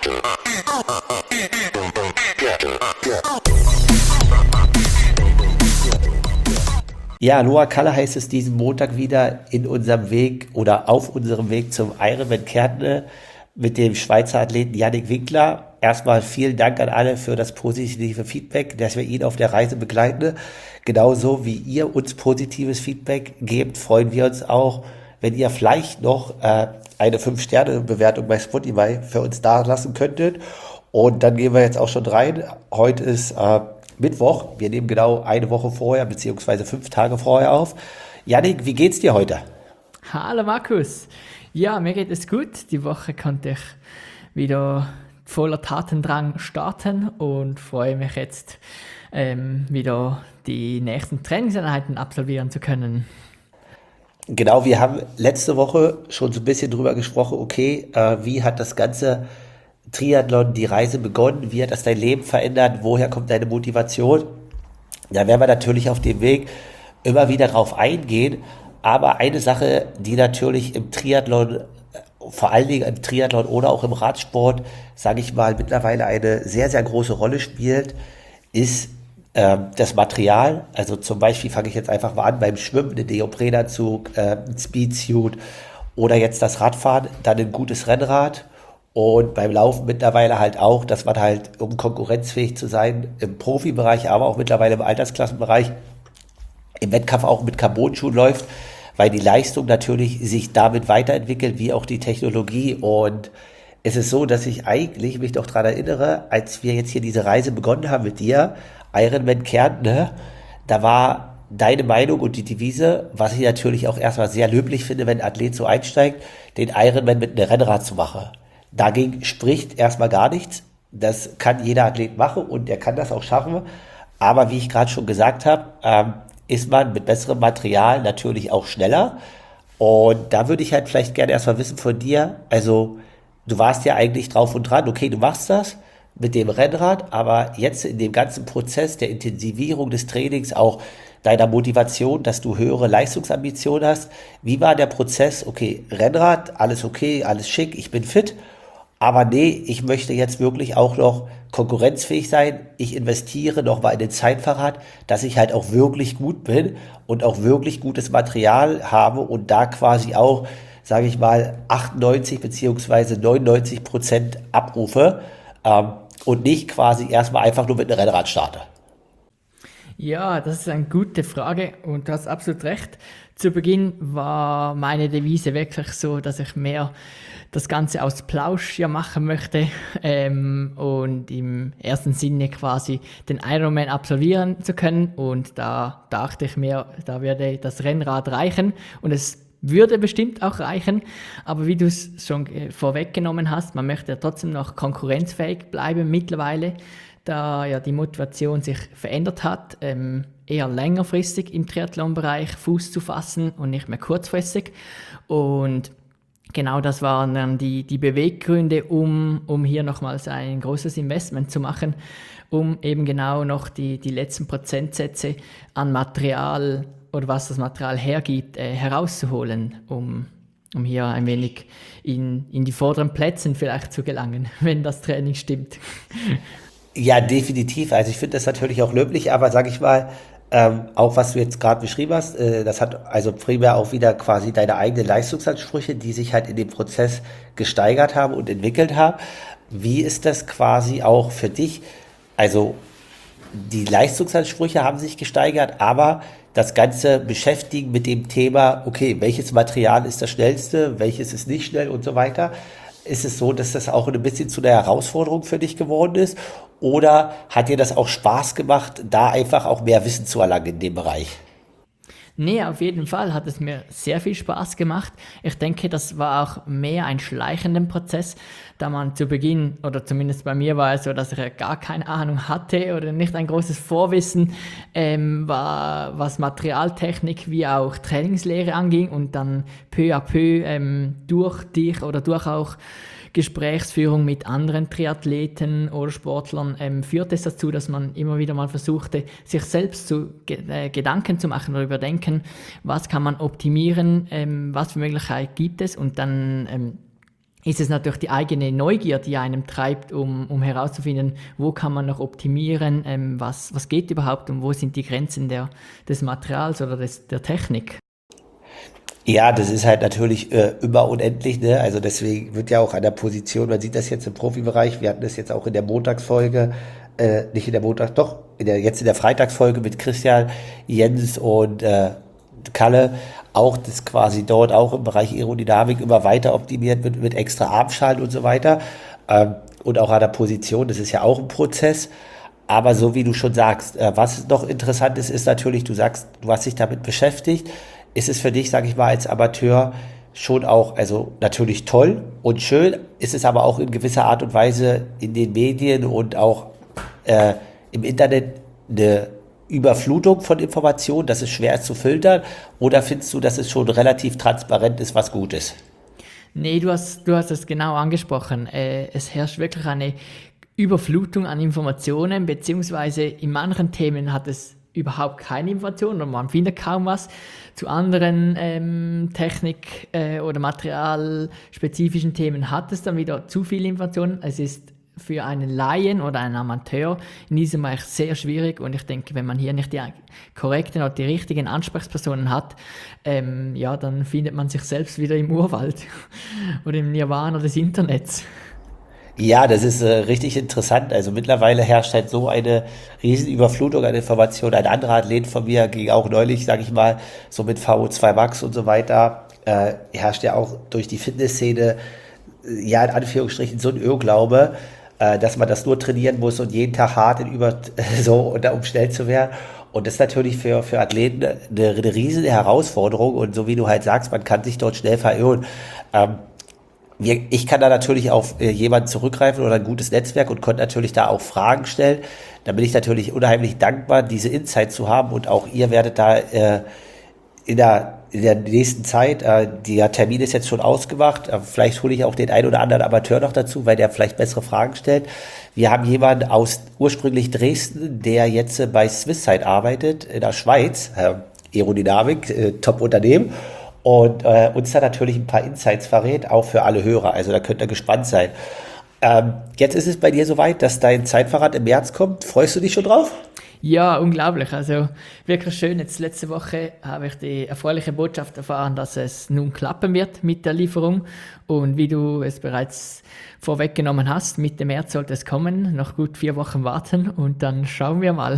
Ja, Noah Kalle heißt es diesen Montag wieder in unserem Weg oder auf unserem Weg zum Ironman Kärntner mit dem Schweizer Athleten Yannick Winkler. Erstmal vielen Dank an alle für das positive Feedback, dass wir ihn auf der Reise begleiten. Genauso wie ihr uns positives Feedback gebt, freuen wir uns auch, wenn ihr vielleicht noch eine 5-Sterne-Bewertung bei Spotify für uns da lassen könntet. Und dann gehen wir jetzt auch schon rein. Heute ist Mittwoch. Wir nehmen genau eine Woche vorher, beziehungsweise 5 Tage vorher auf. Yannick, wie geht's dir heute? Hallo Markus. Ja, mir geht es gut. Die Woche konnte ich wieder voller Tatendrang starten und freue mich jetzt wieder die nächsten Trainingseinheiten absolvieren zu können. Genau, wir haben letzte Woche schon so ein bisschen drüber gesprochen, okay, wie hat das ganze Triathlon, die Reise begonnen, wie hat das dein Leben verändert, woher kommt deine Motivation? Da werden wir natürlich auf dem Weg immer wieder drauf eingehen, aber eine Sache, die natürlich im Triathlon, vor allen Dingen im Triathlon oder auch im Radsport, sage ich mal, mittlerweile eine sehr, sehr große Rolle spielt, ist das Material. Also zum Beispiel fange ich jetzt einfach mal an beim Schwimmen, den Neoprenanzug, ein Speedsuit oder jetzt das Radfahren, dann ein gutes Rennrad und beim Laufen mittlerweile halt auch, dass man halt, um konkurrenzfähig zu sein, im Profibereich, aber auch mittlerweile im Altersklassenbereich, im Wettkampf auch mit Carbon-Schuhen läuft, weil die Leistung natürlich sich damit weiterentwickelt, wie auch die Technologie. Und es ist so, dass ich eigentlich mich noch daran erinnere, als wir jetzt hier diese Reise begonnen haben mit dir, Ironman Kärntner, da war deine Meinung und die Devise, was ich natürlich auch erstmal sehr löblich finde, wenn ein Athlet so einsteigt, den Ironman mit einem Rennrad zu machen. Dagegen spricht erstmal gar nichts. Das kann jeder Athlet machen und der kann das auch schaffen. Aber wie ich gerade schon gesagt habe, ist man mit besserem Material natürlich auch schneller. Und da würde ich halt vielleicht gerne erstmal wissen von dir, also du warst ja eigentlich drauf und dran, okay, du machst das mit dem Rennrad, aber jetzt in dem ganzen Prozess der Intensivierung des Trainings, auch deiner Motivation, dass du höhere Leistungsambitionen hast, wie war der Prozess? Okay, Rennrad, alles okay, alles schick, ich bin fit, aber nee, ich möchte jetzt wirklich auch noch konkurrenzfähig sein, ich investiere nochmal in den Zeitfahrrad, dass ich halt auch wirklich gut bin und auch wirklich gutes Material habe und da quasi auch, sage ich mal, 98 beziehungsweise 99% abrufe, und nicht quasi erstmal einfach nur mit einem Rennrad starte. Ja, das ist eine gute Frage und du hast absolut recht. Zu Beginn war meine Devise wirklich so, dass ich mehr das Ganze aus Plausch ja machen möchte und im ersten Sinne quasi den Ironman absolvieren zu können. Und da dachte ich mir, da würde das Rennrad reichen und es würde bestimmt auch reichen, aber wie du es schon vorweggenommen hast, man möchte ja trotzdem noch konkurrenzfähig bleiben mittlerweile, da ja die Motivation sich verändert hat, eher längerfristig im Triathlon-Bereich Fuß zu fassen und nicht mehr kurzfristig. Und genau das waren dann die Beweggründe, um hier nochmals ein großes Investment zu machen, um eben genau noch die letzten Prozentsätze an Material oder was das Material hergibt, herauszuholen, um hier ein wenig in die vorderen Plätzen vielleicht zu gelangen, wenn das Training stimmt. Ja, definitiv. Also ich finde das natürlich auch löblich, aber sage ich mal, auch was du jetzt gerade beschrieben hast, das hat also primär auch wieder quasi deine eigenen Leistungsansprüche, die sich halt in dem Prozess gesteigert haben und entwickelt haben. Wie ist das quasi auch für dich? Also die Leistungsansprüche haben sich gesteigert, aber das ganze Beschäftigen mit dem Thema, okay, welches Material ist das schnellste, welches ist nicht schnell und so weiter, ist es so, dass das auch ein bisschen zu einer Herausforderung für dich geworden ist? Oder hat dir das auch Spaß gemacht, da einfach auch mehr Wissen zu erlangen in dem Bereich? Nee, auf jeden Fall hat es mir sehr viel Spaß gemacht. Ich denke, das war auch mehr ein schleichender Prozess, da man zu Beginn, oder zumindest bei mir war es so, dass ich ja gar keine Ahnung hatte oder nicht ein großes Vorwissen war, was Materialtechnik wie auch Trainingslehre anging und dann peu à peu durch dich oder durch auch Gesprächsführung mit anderen Triathleten oder Sportlern führt es dazu, dass man immer wieder mal versuchte, sich selbst Gedanken zu machen oder überdenken, was kann man optimieren, was für Möglichkeiten gibt es und dann ist es natürlich die eigene Neugier, die einem treibt, um herauszufinden, wo kann man noch optimieren, was geht überhaupt und wo sind die Grenzen des Materials oder der Technik. Ja, das ist halt natürlich immer unendlich, ne? Also deswegen wird ja auch an der Position, man sieht das jetzt im Profibereich, wir hatten das jetzt auch in der Montagsfolge, nicht in der Montags, doch, jetzt in der Freitagsfolge mit Christian, Jens und Kalle, auch das quasi dort auch im Bereich Aerodynamik immer weiter optimiert wird mit extra Armschalen und so weiter. Und auch an der Position, das ist ja auch ein Prozess. Aber so wie du schon sagst, was noch interessant ist, ist natürlich, du sagst, du hast dich damit beschäftigt. Ist es für dich, sage ich mal, als Amateur schon auch, also natürlich toll und schön, ist es aber auch in gewisser Art und Weise in den Medien und auch im Internet eine Überflutung von Informationen, dass es schwer ist zu filtern? Oder findest du, dass es schon relativ transparent ist, was gut ist? Nee, du hast es genau angesprochen. Es herrscht wirklich eine Überflutung an Informationen, beziehungsweise in manchen Themen hat es überhaupt keine Informationen oder man findet kaum was. Zu anderen Technik- oder materialspezifischen Themen hat es dann wieder zu viel Informationen. Es ist für einen Laien oder einen Amateur in diesem Bereich sehr schwierig und ich denke, wenn man hier nicht die korrekten oder die richtigen Ansprechpersonen hat, ja, dann findet man sich selbst wieder im Urwald oder im Nirvana des Internets. Ja, das ist richtig interessant. Also mittlerweile herrscht halt so eine Riesenüberflutung an Informationen. Ein anderer Athlet von mir ging auch neulich, sage ich mal, so mit VO2 Max und so weiter, herrscht ja auch durch die Fitnessszene, ja in Anführungsstrichen so ein Irrglaube, dass man das nur trainieren muss und jeden Tag hart so, um schnell zu werden. Und das ist natürlich für Athleten eine riesige Herausforderung. Und so wie du halt sagst, man kann sich dort schnell verirren. Ähm, ich kann da natürlich auf jemanden zurückgreifen oder ein gutes Netzwerk und konnte natürlich da auch Fragen stellen. Da bin ich natürlich unheimlich dankbar, diese Insight zu haben und auch ihr werdet da in der nächsten Zeit, der Termin ist jetzt schon ausgemacht, vielleicht hole ich auch den einen oder anderen Amateur noch dazu, weil der vielleicht bessere Fragen stellt. Wir haben jemanden aus ursprünglich Dresden, der jetzt bei Swisside arbeitet, in der Schweiz, Aerodynamik, Top-Unternehmen. Und uns da natürlich ein paar Insights verrät, auch für alle Hörer. Also da könnt ihr gespannt sein. Jetzt ist es bei dir soweit, dass dein Zeitfahrrad im März kommt. Freust du dich schon drauf? Ja, unglaublich. Also wirklich schön. Jetzt letzte Woche habe ich die erfreuliche Botschaft erfahren, dass es nun klappen wird mit der Lieferung. Und wie du es bereits vorweggenommen hast, Mitte März sollte es kommen. Noch gut 4 Wochen warten und dann schauen wir mal.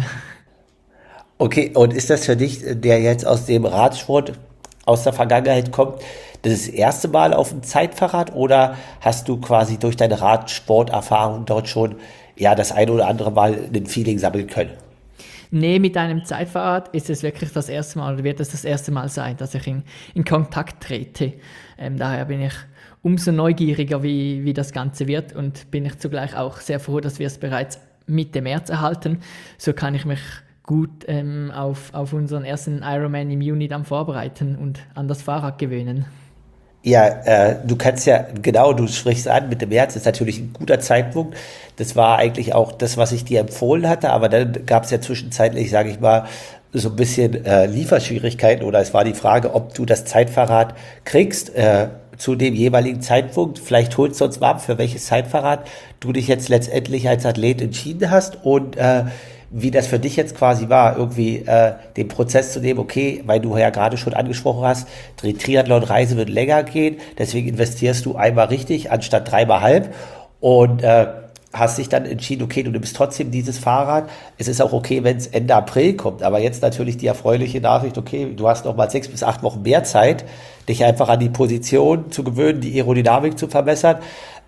Okay, und ist das für dich, der jetzt aus dem Radsport aus der Vergangenheit kommt, das erste Mal auf dem Zeitfahrrad oder hast du quasi durch deine Radsporterfahrung dort schon ja das ein oder andere Mal ein Feeling sammeln können? Nee, mit einem Zeitfahrrad ist es wirklich das erste Mal oder wird es das erste Mal sein, dass ich in Kontakt trete. Daher bin ich umso neugieriger, wie das Ganze wird und bin ich zugleich auch sehr froh, dass wir es bereits Mitte März erhalten. So kann ich mich gut auf unseren ersten Ironman im Juni dann vorbereiten und an das Fahrrad gewöhnen. Ja, du kannst ja, genau, du sprichst an, Mitte März ist natürlich ein guter Zeitpunkt. Das war eigentlich auch das, was ich dir empfohlen hatte, aber dann gab es ja zwischenzeitlich, sage ich mal, so ein bisschen Lieferschwierigkeiten oder es war die Frage, ob du das Zeitfahrrad kriegst zu dem jeweiligen Zeitpunkt. Vielleicht holst du uns mal ab, für welches Zeitfahrrad du dich jetzt letztendlich als Athlet entschieden hast und wie das für dich jetzt quasi war, irgendwie den Prozess zu nehmen, okay, weil du ja gerade schon angesprochen hast, die Triathlon-Reise wird länger gehen, deswegen investierst du einmal richtig, anstatt dreimal halb und hast dich dann entschieden, okay, du nimmst trotzdem dieses Fahrrad. Es ist auch okay, wenn es Ende April kommt, aber jetzt natürlich die erfreuliche Nachricht, okay, du hast noch mal 6 bis 8 Wochen mehr Zeit, dich einfach an die Position zu gewöhnen, die Aerodynamik zu verbessern.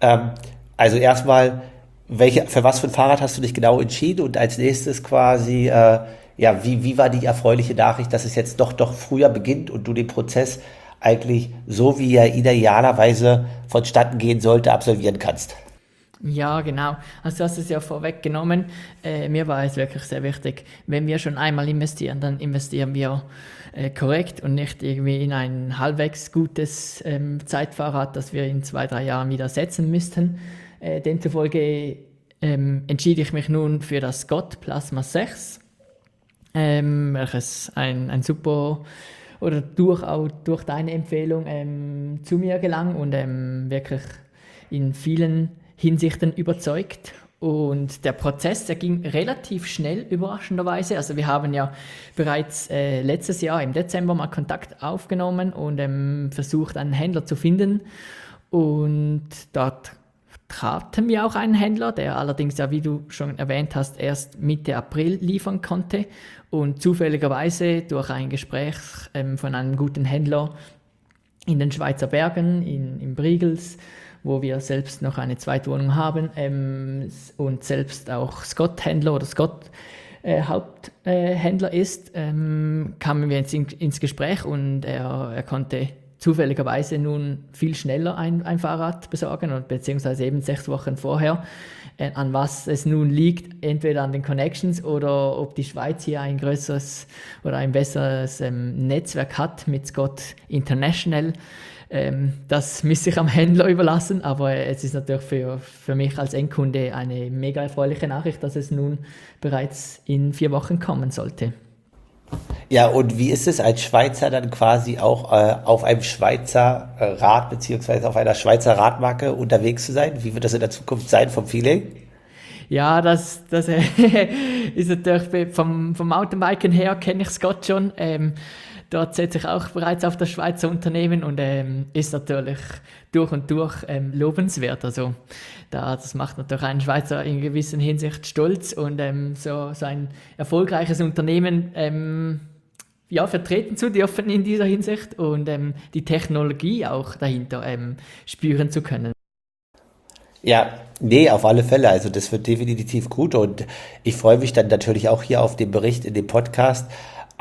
Also erstmal, für was für ein Fahrrad hast du dich genau entschieden und als nächstes quasi, ja, wie war die erfreuliche Nachricht, dass es jetzt doch früher beginnt und du den Prozess eigentlich so, wie er idealerweise vonstatten gehen sollte, absolvieren kannst? Ja, genau. Also du hast es ja vorweggenommen. Mir war es wirklich sehr wichtig, wenn wir schon einmal investieren, dann investieren wir korrekt und nicht irgendwie in ein halbwegs gutes Zeitfahrrad, das wir in 2, 3 Jahren wieder setzen müssten. Demzufolge entschied ich mich nun für das Scott Plasma 6, welches ein super oder auch durch deine Empfehlung zu mir gelang und wirklich in vielen Hinsichten überzeugt. Und der Prozess, der ging relativ schnell, überraschenderweise. Also wir haben ja bereits letztes Jahr im Dezember mal Kontakt aufgenommen und versucht, einen Händler zu finden. Und dort hatten wir auch einen Händler, der allerdings ja, wie du schon erwähnt hast, erst Mitte April liefern konnte. Und zufälligerweise durch ein Gespräch von einem guten Händler in den Schweizer Bergen, in Briegels, wo wir selbst noch eine Zweitwohnung haben und selbst auch Scott-Händler oder Scott Haupthändler ist, kamen wir ins Gespräch und er konnte zufälligerweise nun viel schneller ein Fahrrad besorgen, oder beziehungsweise eben 6 Wochen vorher. An was es nun liegt, entweder an den Connections oder ob die Schweiz hier ein größeres oder ein besseres Netzwerk hat mit Scott International. Das müsste ich am Händler überlassen, aber es ist natürlich für mich als Endkunde eine mega erfreuliche Nachricht, dass es nun bereits in 4 Wochen kommen sollte. Ja, und wie ist es als Schweizer dann quasi auch auf einem Schweizer Rad beziehungsweise auf einer Schweizer Radmarke unterwegs zu sein? Wie wird das in der Zukunft sein vom Feeling? Ja, das ist natürlich vom Mountainbiken her kenne ich Scott schon. Dort setze ich auch bereits auf das Schweizer Unternehmen und ist natürlich durch und durch lobenswert. Also das macht natürlich einen Schweizer in gewisser Hinsicht stolz und so ein erfolgreiches Unternehmen ja, vertreten zu dürfen in dieser Hinsicht und die Technologie auch dahinter spüren zu können. Ja, nee, auf alle Fälle. Also das wird definitiv gut und ich freue mich dann natürlich auch hier auf den Bericht in dem Podcast,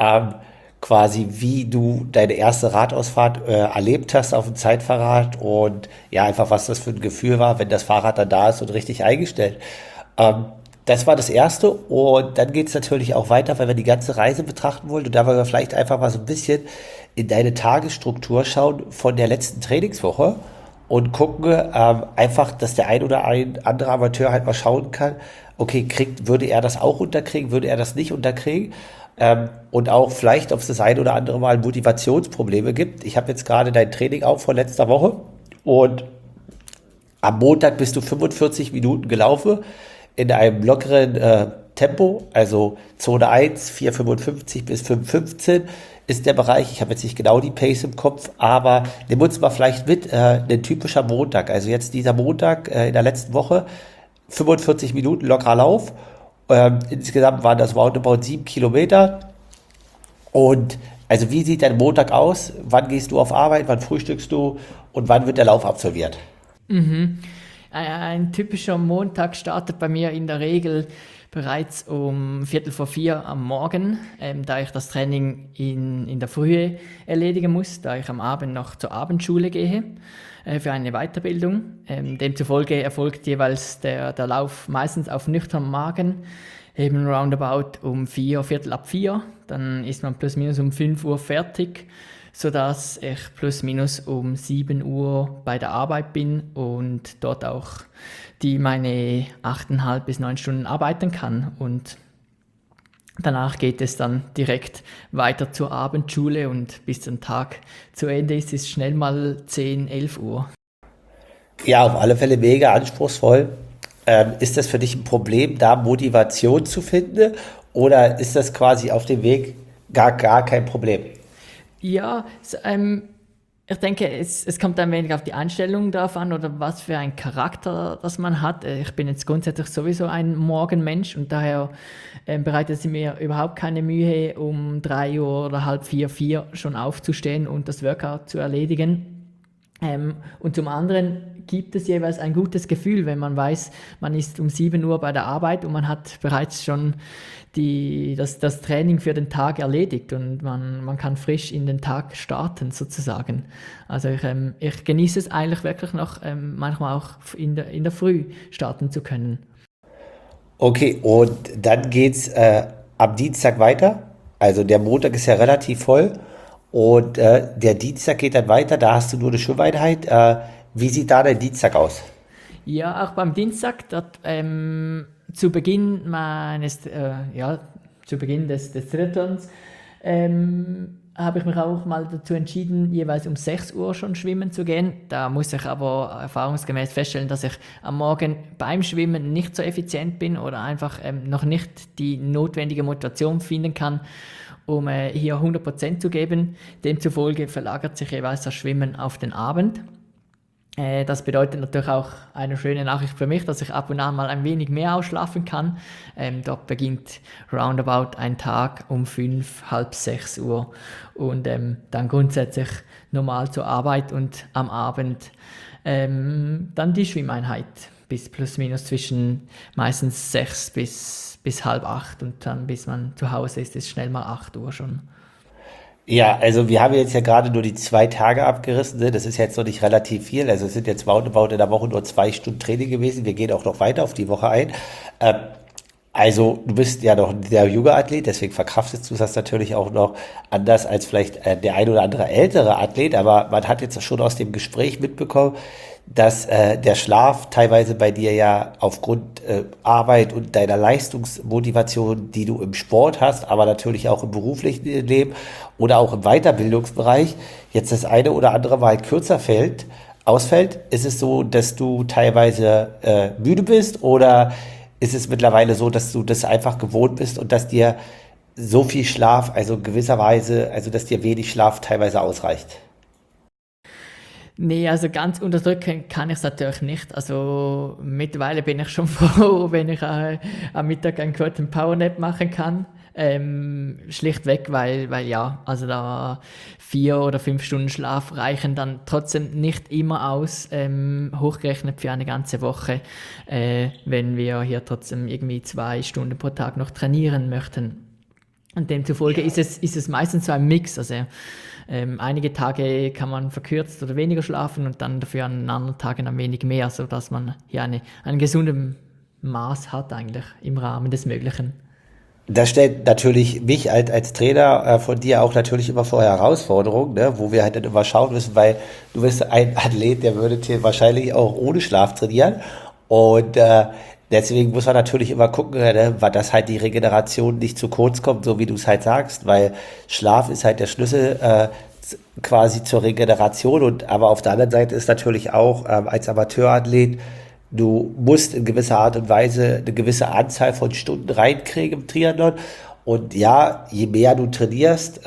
quasi wie du deine erste Radausfahrt erlebt hast auf dem Zeitfahrrad und ja, einfach was das für ein Gefühl war, wenn das Fahrrad dann da ist und richtig eingestellt. Das war das Erste und dann geht es natürlich auch weiter, weil wir die ganze Reise betrachten wollen und da wollen wir vielleicht einfach mal so ein bisschen in deine Tagesstruktur schauen von der letzten Trainingswoche und gucken einfach, dass der ein oder ein andere Amateur halt mal schauen kann, okay, würde er das auch unterkriegen, würde er das nicht unterkriegen? Und auch vielleicht, ob es das ein oder andere Mal Motivationsprobleme gibt. Ich habe jetzt gerade dein Training auch von letzter Woche und am Montag bist du 45 Minuten gelaufen in einem lockeren Tempo, also Zone 1, 4,55 bis 5,15 ist der Bereich. Ich habe jetzt nicht genau die Pace im Kopf, aber nimm uns mal vielleicht mit, ein typischer Montag. Also jetzt dieser Montag in der letzten Woche, 45 Minuten lockerer Lauf. Insgesamt waren das roundabout 7 Kilometer. Und also wie sieht dein Montag aus? Wann gehst du auf Arbeit? Wann frühstückst du? Und wann wird der Lauf absolviert? Ein typischer Montag startet bei mir in der Regel bereits um 3:45 am Morgen, da ich das Training in der Frühe erledigen muss, da ich am Abend noch zur Abendschule gehe für eine Weiterbildung. Demzufolge erfolgt jeweils der Lauf meistens auf nüchternem Magen, eben roundabout um 4, Viertel ab 4. Dann ist man plus minus um 5 Uhr fertig, sodass ich plus minus um 7 Uhr bei der Arbeit bin und dort auch meine 8,5 bis 9 Stunden arbeiten kann. Und danach geht es dann direkt weiter zur Abendschule und bis der Tag zu Ende ist es schnell mal 10, 11 Uhr. Ja, auf alle Fälle mega anspruchsvoll. Ist das für dich ein Problem, da Motivation zu finden? Oder ist das quasi auf dem Weg gar kein Problem? Ja, ich denke, es kommt ein wenig auf die Einstellung drauf an oder was für ein Charakter das man hat. Ich bin jetzt grundsätzlich sowieso ein Morgenmensch und daher bereitet es mir überhaupt keine Mühe, um 3 Uhr oder halb 4, 4 schon aufzustehen und das Workout zu erledigen. Und zum anderen gibt es jeweils ein gutes Gefühl, wenn man weiß, man ist um 7 Uhr bei der Arbeit und man hat bereits schon das Training für den Tag erledigt und man kann frisch in den Tag starten sozusagen. Also ich genieße es eigentlich wirklich noch, manchmal auch in der Früh starten zu können. Okay, und dann geht's am Dienstag weiter. Also der Montag ist ja relativ voll. Und der Dienstag geht dann weiter, da hast du nur eine Schwimmeinheit. Wie sieht da dein Dienstag aus? Ja, auch beim Dienstag, dort, zu Beginn zu Beginn des Triathlons, habe ich mich auch mal dazu entschieden, jeweils um 6 Uhr schon schwimmen zu gehen. Da muss ich aber erfahrungsgemäß feststellen, dass ich am Morgen beim Schwimmen nicht so effizient bin oder einfach noch nicht die notwendige Motivation finden kann, um hier 100% zu geben. Demzufolge verlagert sich jeweils das Schwimmen auf den Abend. Das bedeutet natürlich auch eine schöne Nachricht für mich, dass ich ab und an mal ein wenig mehr ausschlafen kann. Dort beginnt roundabout ein Tag um 5, halb 6 Uhr und dann grundsätzlich normal zur Arbeit und am Abend dann die Schwimmeinheit bis plus minus zwischen meistens 6 bis halb 8 und dann bis man zu Hause ist schnell mal 8 Uhr schon. Ja, also wir haben jetzt ja gerade nur die 2 Tage abgerissen, ne? Das ist jetzt noch nicht relativ viel. Also es sind jetzt roundabout in der Woche nur 2 Stunden Training gewesen. Wir gehen auch noch weiter auf die Woche ein. Ähm, also du bist ja noch der junge Athlet, deswegen verkraftest du das natürlich auch noch anders als vielleicht der ein oder andere ältere Athlet. Aber man hat jetzt schon aus dem Gespräch mitbekommen, dass der Schlaf teilweise bei dir ja aufgrund Arbeit und deiner Leistungsmotivation, die du im Sport hast, aber natürlich auch im beruflichen Leben oder auch im Weiterbildungsbereich, jetzt das eine oder andere Mal kürzer ausfällt. Ist es so, dass du teilweise müde bist oder ist es mittlerweile so, dass du das einfach gewohnt bist und dass dir so viel Schlaf, also gewisserweise, also dass dir wenig Schlaf teilweise ausreicht? Nee, also ganz unterdrücken kann ich es natürlich nicht. Also mittlerweile bin ich schon froh, wenn ich am Mittag einen kurzen Powernap machen kann. Schlichtweg, weil ja, also da 4 oder 5 Stunden Schlaf reichen dann trotzdem nicht immer aus, hochgerechnet für eine ganze Woche, wenn wir hier trotzdem irgendwie 2 Stunden pro Tag noch trainieren möchten. Und demzufolge ist es meistens so ein Mix. Also einige Tage kann man verkürzt oder weniger schlafen und dann dafür an anderen Tagen ein wenig mehr, sodass man hier ein gesundes Maß hat eigentlich im Rahmen des Möglichen. Das stellt natürlich mich als Trainer von dir auch natürlich immer vor Herausforderungen, ne, wo wir halt dann immer schauen müssen, weil du bist ein Athlet, der würde hier wahrscheinlich auch ohne Schlaf trainieren. Und deswegen muss man natürlich immer gucken, ne, weil das halt die Regeneration nicht zu kurz kommt, so wie du es halt sagst, weil Schlaf ist halt der Schlüssel quasi zur Regeneration. Und aber auf der anderen Seite ist natürlich auch als Amateurathlet, du musst in gewisser Art und Weise eine gewisse Anzahl von Stunden reinkriegen im Triathlon. Und ja, je mehr du trainierst,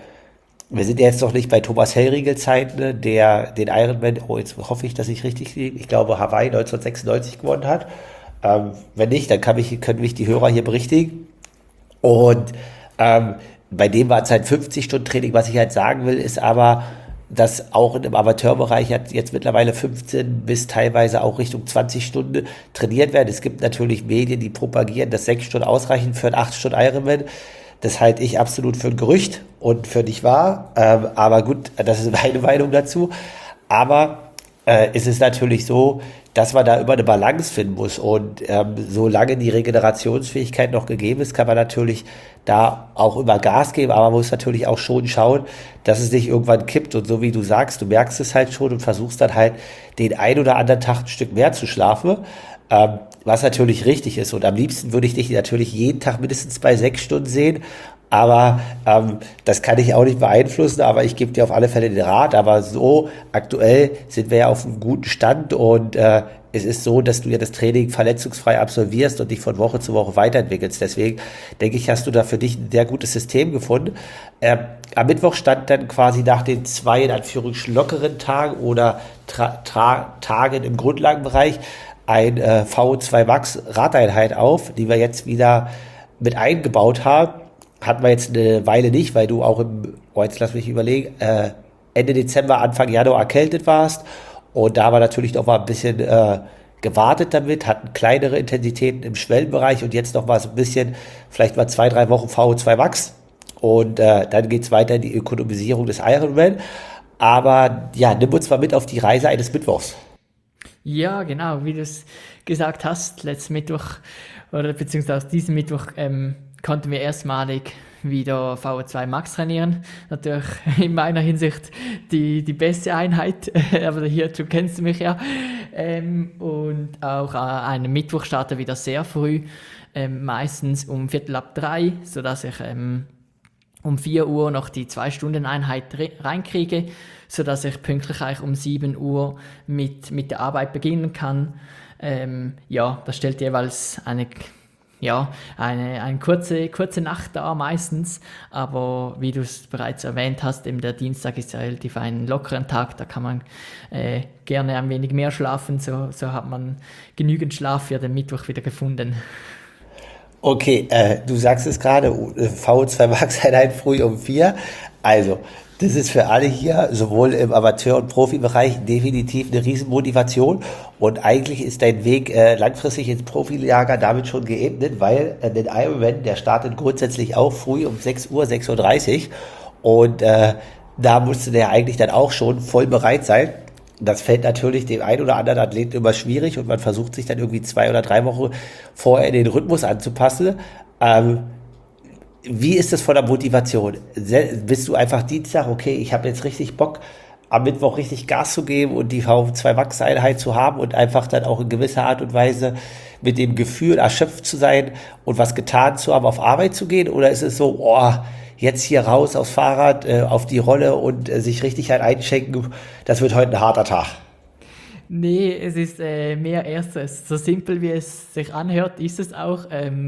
wir sind ja jetzt noch nicht bei Thomas Hellriegel Zeiten, ne, der den Ironman, oh, jetzt hoffe ich, dass ich richtig liege, ich glaube Hawaii 1996 gewonnen hat. Wenn nicht, dann können mich die Hörer hier berichtigen. Und bei dem war es halt 50 Stunden Training. Was ich halt sagen will, ist aber, dass auch in dem Amateurbereich hat jetzt mittlerweile 15 bis teilweise auch Richtung 20 Stunden trainiert werden. Es gibt natürlich Medien, die propagieren, dass 6 Stunden ausreichen für einen 8 Stunden Ironman. Das halte ich absolut für ein Gerücht und für nicht wahr. Aber gut, das ist meine Meinung dazu. Aber es ist natürlich so, dass man da immer eine Balance finden muss. Und solange die Regenerationsfähigkeit noch gegeben ist, kann man natürlich da auch immer Gas geben, aber man muss natürlich auch schon schauen, dass es nicht irgendwann kippt. Und so wie du sagst, du merkst es halt schon und versuchst dann halt den ein oder anderen Tag ein Stück mehr zu schlafen, was natürlich richtig ist. Und am liebsten würde ich dich natürlich jeden Tag mindestens bei 6 Stunden sehen. Aber das kann ich auch nicht beeinflussen, aber ich gebe dir auf alle Fälle den Rat. Aber so aktuell sind wir ja auf einem guten Stand und es ist so, dass du ja das Training verletzungsfrei absolvierst und dich von Woche zu Woche weiterentwickelst. Deswegen denke ich, hast du da für dich ein sehr gutes System gefunden. Am Mittwoch stand dann quasi nach den 2 in Anführungsstrichen lockeren Tagen oder Tagen im Grundlagenbereich ein VO2 Max Radeinheit auf, die wir jetzt wieder mit eingebaut haben. Hatten wir jetzt eine Weile nicht, weil du auch jetzt lass mich überlegen, Ende Dezember, Anfang Januar erkältet warst. Und da haben wir natürlich noch mal ein bisschen gewartet damit, hatten kleinere Intensitäten im Schwellenbereich und jetzt noch mal so ein bisschen, vielleicht mal 2, 3 Wochen VO2 Max. Und dann geht's weiter in die Ökonomisierung des Ironman. Aber ja, nimm uns mal mit auf die Reise eines Mittwochs. Ja, genau, wie du es gesagt hast, letzten Mittwoch oder beziehungsweise diesen Mittwoch konnten wir erstmalig wieder VO2 Max trainieren. Natürlich in meiner Hinsicht die beste Einheit, aber hierzu kennst du mich ja. Und auch einen Mittwoch starten wieder sehr früh, meistens um 2:45, sodass ich um 4 Uhr noch die 2-Stunden-Einheit reinkriege, sodass ich pünktlich eigentlich um 7 Uhr mit der Arbeit beginnen kann. Ja, das stellt jeweils eine kurze Nacht dar meistens, aber wie du es bereits erwähnt hast, eben der Dienstag ist ja relativ ein lockeren Tag, da kann man gerne ein wenig mehr schlafen, so hat man genügend Schlaf für den Mittwoch wieder gefunden. Okay, du sagst es gerade, VO2 Max-Einheit früh um 4. Also, das ist für alle hier, sowohl im Amateur- und Profibereich, definitiv eine Riesenmotivation. Und eigentlich ist dein Weg langfristig ins Profilager damit schon geebnet, weil den Ironman, der startet grundsätzlich auch früh um 6 Uhr, 6:30 Uhr. Und da musste der eigentlich dann auch schon voll bereit sein. Das fällt natürlich dem einen oder anderen Athleten immer schwierig und man versucht sich dann irgendwie 2 oder 3 Wochen vorher in den Rhythmus anzupassen. Ähm, Wie ist das von der Motivation? Bist du einfach Dienstag, okay, ich habe jetzt richtig Bock, am Mittwoch richtig Gas zu geben und die V2 Max-Einheit zu haben und einfach dann auch in gewisser Art und Weise mit dem Gefühl erschöpft zu sein und was getan zu haben, auf Arbeit zu gehen? Oder ist es so, oh, jetzt hier raus aufs Fahrrad, auf die Rolle und sich richtig halt einschenken, das wird heute ein harter Tag? Nee, es ist mehr erstes. So simpel wie es sich anhört, ist es auch.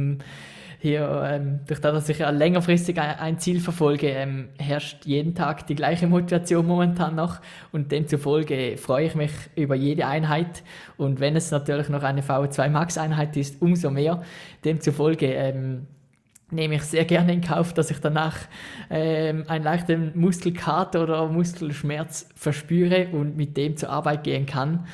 Durch das, dass ich ja längerfristig ein Ziel verfolge, herrscht jeden Tag die gleiche Motivation momentan noch und demzufolge freue ich mich über jede Einheit und wenn es natürlich noch eine VO2 Max Einheit ist, umso mehr. Demzufolge nehme ich sehr gerne in Kauf, dass ich danach einen leichten Muskelkater oder Muskelschmerz verspüre und mit dem zur Arbeit gehen kann.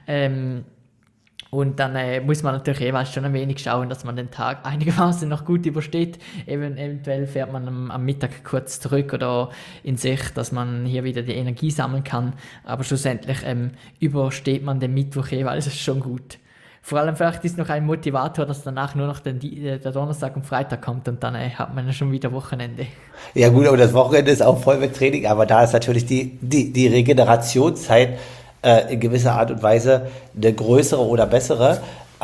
Und dann muss man natürlich jeweils schon ein wenig schauen, dass man den Tag einigermaßen noch gut übersteht. Eventuell fährt man am Mittag kurz zurück oder in sich, dass man hier wieder die Energie sammeln kann. Aber schlussendlich übersteht man den Mittwoch jeweils schon gut. Vor allem vielleicht ist noch ein Motivator, dass danach nur noch der Donnerstag und Freitag kommt und dann hat man ja schon wieder Wochenende. Ja gut, aber das Wochenende ist auch voll mit Training, aber da ist natürlich die Regenerationszeit in gewisser Art und Weise eine größere oder bessere.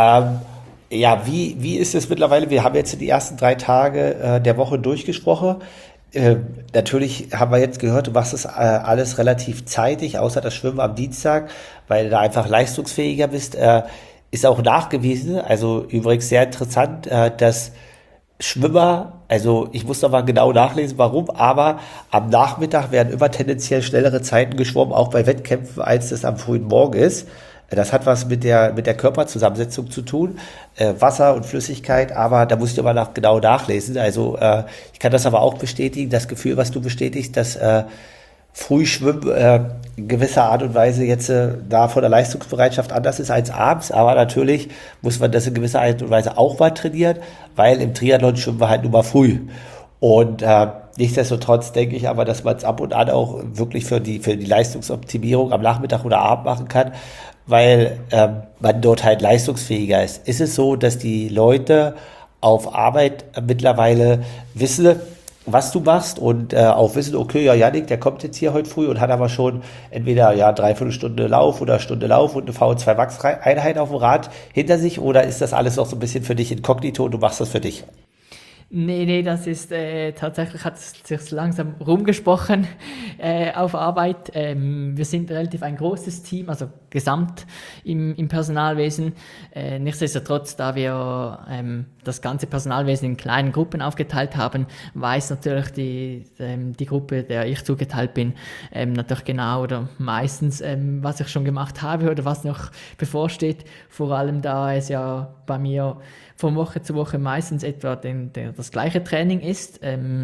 Ja, wie ist es mittlerweile? Wir haben jetzt die ersten 3 Tage der Woche durchgesprochen. Natürlich haben wir jetzt gehört, du machst das alles relativ zeitig, außer das Schwimmen am Dienstag, weil du da einfach leistungsfähiger bist. Ist auch nachgewiesen, also übrigens sehr interessant, dass Schwimmer, also ich muss noch mal genau nachlesen, warum, aber am Nachmittag werden immer tendenziell schnellere Zeiten geschwommen, auch bei Wettkämpfen, als das am frühen Morgen ist. Das hat was mit der Körperzusammensetzung zu tun, Wasser und Flüssigkeit, aber da muss ich aber genau nachlesen. Also ich kann das aber auch bestätigen, das Gefühl, was du bestätigst, dass Frühschwimmen in gewisser Art und Weise jetzt da von der Leistungsbereitschaft anders ist als abends, aber natürlich muss man das in gewisser Art und Weise auch mal trainieren, weil im Triathlon schwimmen wir halt nur mal früh. Und nichtsdestotrotz denke ich aber, dass man es ab und an auch wirklich für die Leistungsoptimierung am Nachmittag oder Abend machen kann, weil man dort halt leistungsfähiger ist. Ist es so, dass die Leute auf Arbeit mittlerweile wissen, was du machst und auch wissen, okay, ja, Yannick, der kommt jetzt hier heute früh und hat aber schon entweder ja 3/4 Stunde Lauf oder Stunde Lauf und eine VO2 Max Einheit auf dem Rad hinter sich, oder ist das alles noch so ein bisschen für dich inkognito und du machst das für dich? Nee, das ist tatsächlich hat es sich langsam rumgesprochen auf Arbeit. Wir sind relativ ein großes Team, also gesamt im Personalwesen. Nichtsdestotrotz, da wir das ganze Personalwesen in kleinen Gruppen aufgeteilt haben, weiß natürlich die Gruppe, der ich zugeteilt bin, natürlich genau oder meistens, was ich schon gemacht habe oder was noch bevorsteht. Vor allem, da es ja bei mir von Woche zu Woche meistens etwa das gleiche Training ist.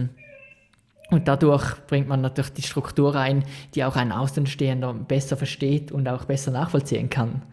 Und dadurch bringt man natürlich die Struktur rein, die auch ein Außenstehender besser versteht und auch besser nachvollziehen kann.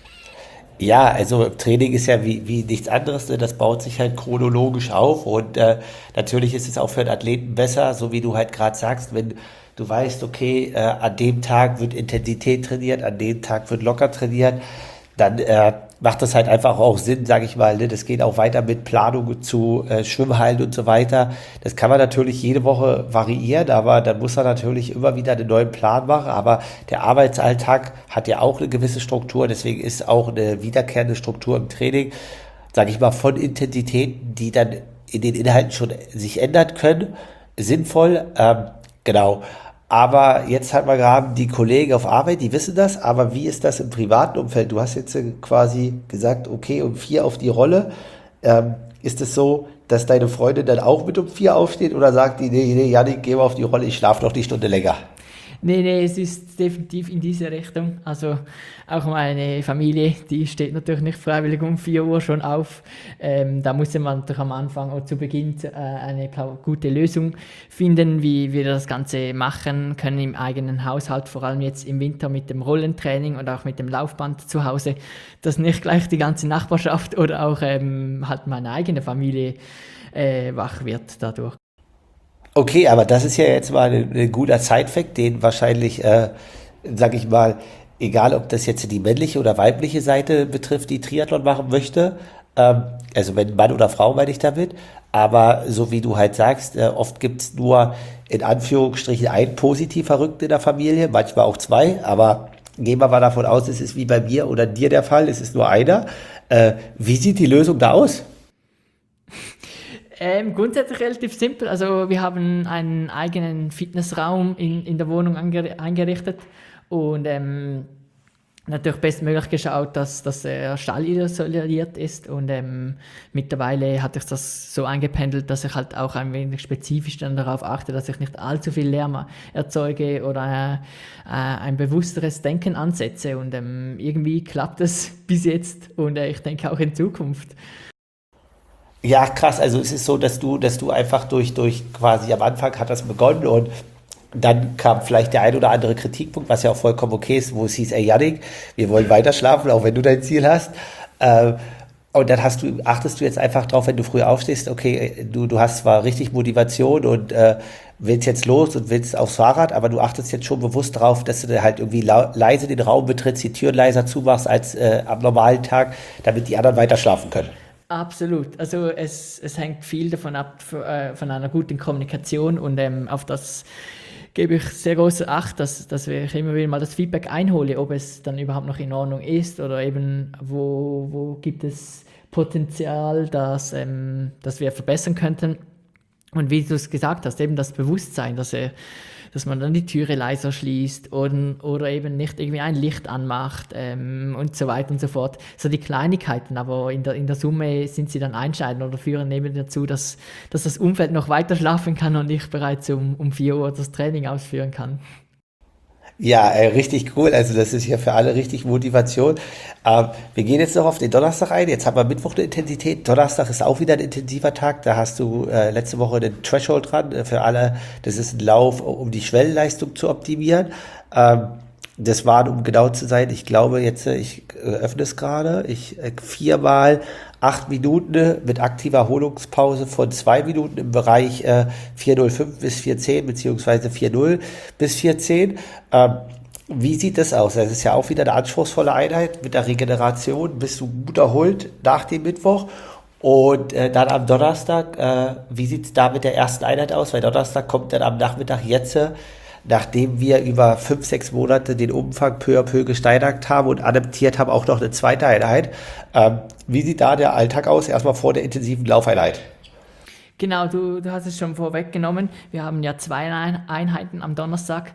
Ja, also Training ist ja wie nichts anderes, ne? Das baut sich halt chronologisch auf und natürlich ist es auch für einen Athleten besser, so wie du halt gerade sagst, wenn du weißt, okay, an dem Tag wird Intensität trainiert, an dem Tag wird locker trainiert, dann macht das halt einfach auch Sinn, sage ich mal. Ne? Das geht auch weiter mit Planung zu Schwimmhallen und so weiter. Das kann man natürlich jede Woche variieren, aber dann muss man natürlich immer wieder einen neuen Plan machen. Aber der Arbeitsalltag hat ja auch eine gewisse Struktur, deswegen ist auch eine wiederkehrende Struktur im Training, sage ich mal, von Intensitäten, die dann in den Inhalten schon sich ändern können, sinnvoll, genau. Aber jetzt hat man gerade die Kollegen auf Arbeit, die wissen das, aber wie ist das im privaten Umfeld? Du hast jetzt quasi gesagt, okay, um 4 auf die Rolle. Ist es so, dass deine Freundin dann auch mit um 4 aufsteht oder sagt die, nee, nee, Janik, geh mal auf die Rolle, ich schlafe noch die Stunde länger? Nee, nee, es ist definitiv in diese Richtung. Also auch meine Familie, die steht natürlich nicht freiwillig um 4 Uhr schon auf. Da musste man natürlich am Anfang oder zu Beginn eine gute Lösung finden, wie wir das Ganze machen können im eigenen Haushalt, vor allem jetzt im Winter mit dem Rollentraining und auch mit dem Laufband zu Hause, dass nicht gleich die ganze Nachbarschaft oder auch halt meine eigene Familie wach wird dadurch. Okay, aber das ist ja jetzt mal ein guter Zeitfakt, den wahrscheinlich, sag ich mal, egal ob das jetzt die männliche oder weibliche Seite betrifft, die Triathlon machen möchte, also wenn Mann oder Frau meine ich damit, aber so wie du halt sagst, oft gibt's nur in Anführungsstrichen einen positiv Verrückten in der Familie, manchmal auch zwei, aber gehen wir mal davon aus, es ist wie bei mir oder dir der Fall, es ist nur einer. Wie sieht die Lösung da aus? Grundsätzlich relativ simpel. Also wir haben einen eigenen Fitnessraum in der Wohnung eingerichtet und natürlich bestmöglich geschaut, dass der Stall isoliert ist und mittlerweile hat sich das so eingependelt, dass ich halt auch ein wenig spezifisch dann darauf achte, dass ich nicht allzu viel Lärm erzeuge oder ein bewussteres Denken ansetze und irgendwie klappt es bis jetzt und ich denke auch in Zukunft. Ja, krass. Also es ist so, dass du einfach durch quasi am Anfang hat das begonnen und dann kam vielleicht der ein oder andere Kritikpunkt, was ja auch vollkommen okay ist, wo es hieß, ey Yannick, wir wollen weiter schlafen, auch wenn du dein Ziel hast. Äh, und dann achtest du jetzt einfach drauf, wenn du früh aufstehst, okay, du hast zwar richtig Motivation und willst jetzt los und willst aufs Fahrrad, aber du achtest jetzt schon bewusst drauf, dass du da halt irgendwie leise den Raum betrittst, die Türen leiser zumachst als am normalen Tag, damit die anderen weiter schlafen können. Absolut. Also es hängt viel davon ab, von einer guten Kommunikation und auf das gebe ich sehr große Acht, dass ich immer wieder mal das Feedback einhole, ob es dann überhaupt noch in Ordnung ist oder eben wo gibt es Potenzial, dass wir verbessern könnten. Und wie du es gesagt hast, eben das Bewusstsein, dass man dann die Türe leiser schließt oder eben nicht irgendwie ein Licht anmacht und so weiter und so fort. So die Kleinigkeiten, aber in der Summe sind sie dann entscheidend oder führen eben dazu, dass das Umfeld noch weiter schlafen kann und ich bereits um 4 Uhr das Training ausführen kann. Ja, richtig cool. Also das ist ja für alle richtig Motivation. Wir gehen jetzt noch auf den Donnerstag ein. Jetzt haben wir Mittwoch eine Intensität. Donnerstag ist auch wieder ein intensiver Tag. Da hast du letzte Woche den Threshold dran. Für alle, das ist ein Lauf, um die Schwellenleistung zu optimieren. Das waren, um genau zu sein, ich glaube jetzt, ich öffne es gerade, 4 mal 8 Minuten mit aktiver Erholungspause von 2 Minuten im Bereich 4:05 bis 4:10 beziehungsweise 4:0 bis 4:10. Wie sieht das aus? Das ist ja auch wieder eine anspruchsvolle Einheit mit der Regeneration. Bist du gut erholt nach dem Mittwoch? Und dann am Donnerstag, wie sieht es da mit der ersten Einheit aus? Weil Donnerstag kommt dann am Nachmittag jetzt, nachdem wir über 5, 6 Monate den Umfang peu à peu gesteigert haben und adaptiert haben, auch noch eine zweite Einheit. Wie sieht da der Alltag aus? Erstmal vor der intensiven Laufeinheit. Genau, du hast es schon vorweggenommen. Wir haben ja zwei Einheiten am Donnerstag.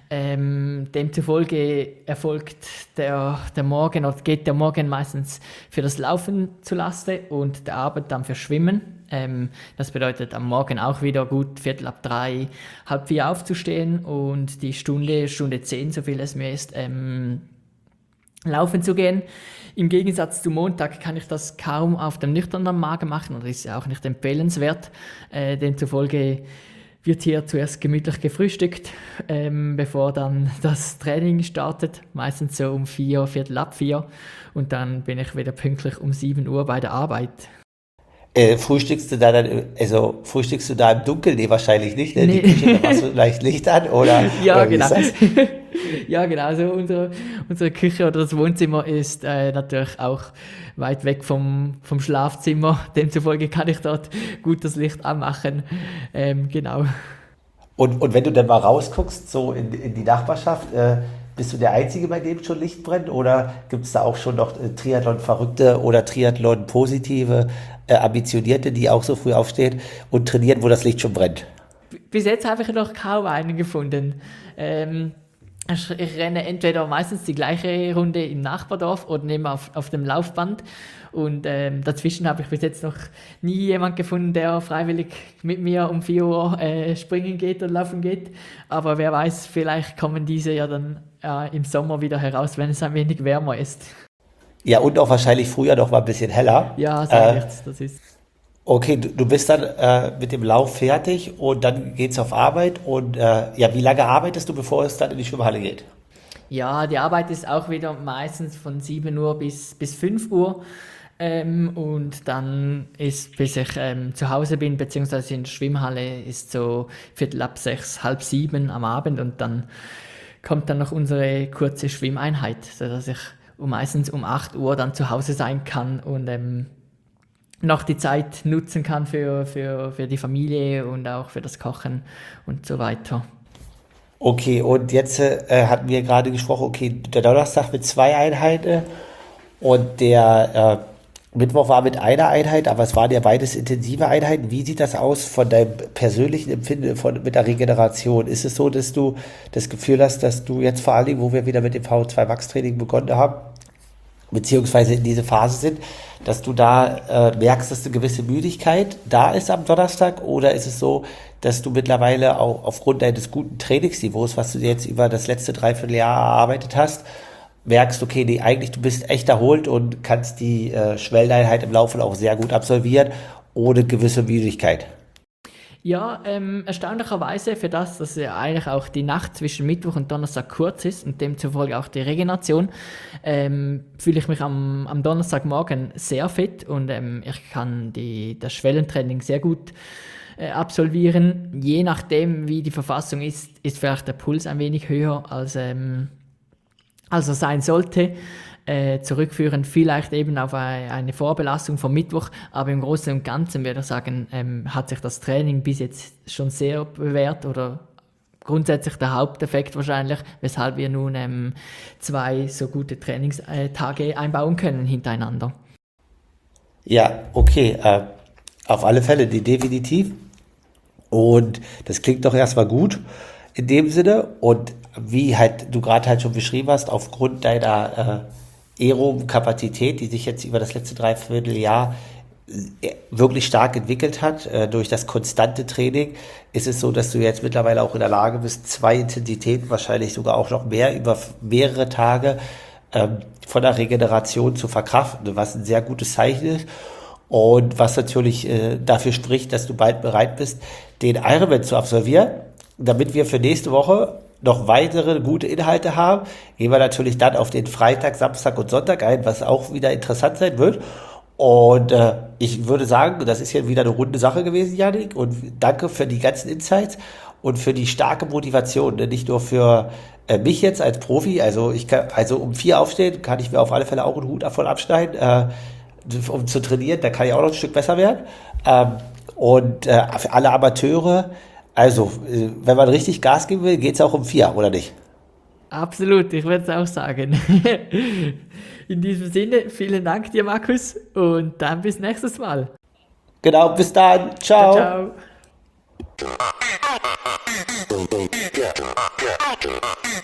Demzufolge erfolgt der Morgen oder geht der Morgen meistens für das Laufen zu Laste und der Abend dann für Schwimmen. Das bedeutet am Morgen auch wieder gut Viertel ab 3, halb 4 aufzustehen und die Stunde 10, so viel es mir ist, laufen zu gehen. Im Gegensatz zu Montag kann ich das kaum auf dem nüchternen Magen machen oder ist ja auch nicht empfehlenswert. Demzufolge wird hier zuerst gemütlich gefrühstückt, bevor dann das Training startet. Meistens so um 4, Viertel ab 4 und dann bin ich wieder pünktlich um 7 Uhr bei der Arbeit. Frühstückst du da im Dunkeln? Nee, wahrscheinlich nicht, ne? Die Nee. Küche, da machst du leicht Licht an Ja, oder wie genau. ist das? Ja, genau. Also unsere Küche oder das Wohnzimmer ist natürlich auch weit weg vom Schlafzimmer. Demzufolge kann ich dort gut das Licht anmachen. Genau. Und wenn du dann mal rausguckst, so in die Nachbarschaft, bist du der Einzige, bei dem schon Licht brennt? Oder gibt es da auch schon noch Triathlon-Verrückte oder Triathlon-Positive, Ambitionierte, die auch so früh aufstehen und trainieren, wo das Licht schon brennt? bis jetzt habe ich noch kaum einen gefunden. Ich renne entweder meistens die gleiche Runde im Nachbardorf oder nehme auf dem Laufband. Und dazwischen habe ich bis jetzt noch nie jemand gefunden, der freiwillig mit mir um 4 Uhr springen geht und laufen geht. Aber wer weiß, vielleicht kommen diese ja dann im Sommer wieder heraus, wenn es ein wenig wärmer ist. Ja, und auch wahrscheinlich früher noch mal ein bisschen heller. Ja, sag jetzt, das ist. Okay, du bist dann mit dem Lauf fertig und dann geht's auf Arbeit. Und ja, wie lange arbeitest du, bevor es dann in die Schwimmhalle geht? Ja, die Arbeit ist auch wieder meistens von 7 Uhr bis 5 Uhr. Und dann ist, bis ich zu Hause bin, beziehungsweise in der Schwimmhalle, ist so Viertel ab 6, halb 7 am Abend und dann kommt dann noch unsere kurze Schwimmeinheit, sodass ich meistens um 8 Uhr dann zu Hause sein kann und noch die Zeit nutzen kann für die Familie und auch für das Kochen und so weiter. Okay, und jetzt hatten wir gerade gesprochen, okay, der Donnerstag mit 2 Einheiten und der Mittwoch war mit einer Einheit, aber es waren ja beides intensive Einheiten. Wie sieht das aus von deinem persönlichen Empfinden mit der Regeneration? Ist es so, dass du das Gefühl hast, dass du jetzt vor allen Dingen, wo wir wieder mit dem VO2 Max Training begonnen haben, beziehungsweise in diese Phase sind, dass du da merkst, dass eine gewisse Müdigkeit da ist am Donnerstag? Oder ist es so, dass du mittlerweile auch aufgrund deines guten Trainingsniveaus, was du jetzt über das letzte Dreivierteljahr erarbeitet hast, merkst, okay, nee, eigentlich du bist echt erholt und kannst die Schwelleneinheit im Laufen auch sehr gut absolvieren, ohne gewisse Müdigkeit? Ja, erstaunlicherweise für das, dass ja eigentlich auch die Nacht zwischen Mittwoch und Donnerstag kurz ist und demzufolge auch die Regeneration, fühle ich mich am Donnerstagmorgen sehr fit und ich kann das Schwellentraining sehr gut absolvieren. Je nachdem, wie die Verfassung ist vielleicht der Puls ein wenig höher als er sein sollte. Zurückführen vielleicht eben auf eine Vorbelastung vom Mittwoch, aber im Großen und Ganzen würde ich sagen, hat sich das Training bis jetzt schon sehr bewährt oder grundsätzlich der Haupteffekt wahrscheinlich, weshalb wir nun 2 so gute Trainingstage einbauen können hintereinander. Ja, okay, auf alle Fälle, definitiv. Und das klingt doch erstmal gut in dem Sinne. Und wie halt du gerade halt schon beschrieben hast, aufgrund deiner aeroben Kapazität, die sich jetzt über das letzte Dreivierteljahr wirklich stark entwickelt hat, durch das konstante Training, ist es so, dass du jetzt mittlerweile auch in der Lage bist, 2 Intensitäten, wahrscheinlich sogar auch noch mehr, über mehrere Tage von der Regeneration zu verkraften, was ein sehr gutes Zeichen ist. Und was natürlich dafür spricht, dass du bald bereit bist, den Ironman zu absolvieren, damit wir für nächste Woche noch weitere gute Inhalte haben, gehen wir natürlich dann auf den Freitag, Samstag und Sonntag ein, was auch wieder interessant sein wird. Und ich würde sagen, das ist hier wieder eine runde Sache gewesen, Jannik. Und danke für die ganzen Insights und für die starke Motivation. Nicht nur für mich jetzt als Profi, also also um 4 aufstehen, kann ich mir auf alle Fälle auch einen Hut davon abschneiden, um zu trainieren, da kann ich auch noch ein Stück besser werden. Und für alle Amateure, also, wenn man richtig Gas geben will, geht es auch um 4, oder nicht? Absolut, ich würde es auch sagen. In diesem Sinne, vielen Dank dir, Markus, und dann bis nächstes Mal. Genau, bis dann. Ciao, Ciao. ciao.